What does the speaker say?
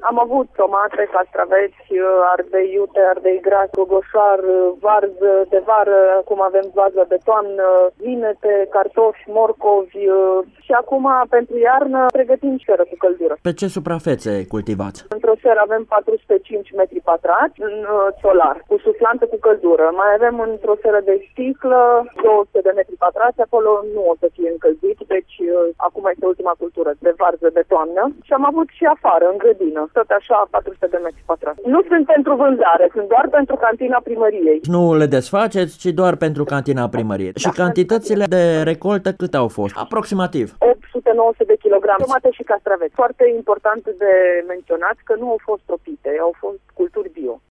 Am avut tomate, castraveți, ardei iute, ardei gras, gogoșar, varză de vară, acum avem varză de toamnă, vinete, cartofi, morcovi și acum pentru iarnă pregătim seră cu căldură. Pe ce suprafețe cultivați? Într-o seră avem 405 metri pătrați în solar, cu suflantă cu căldură. Mai avem într-o seră de sticlă 200 de metri pătrați, acolo nu o să fie încălzit, deci acum este ultima cultură de varză de toamnă și am avut și afară, în grădină, tot așa 400 de metri pătrați. Nu sunt pentru vânzare, sunt doar pentru cantina primăriei. Nu le desfaceți, ci doar pentru cantina primăriei. Și cantitățile de recoltă câte au fost? Aproximativ. 800-900 de kilograme, tomate și castraveți. Foarte important de menționat că nu au fost tropite, au fost culturi bio.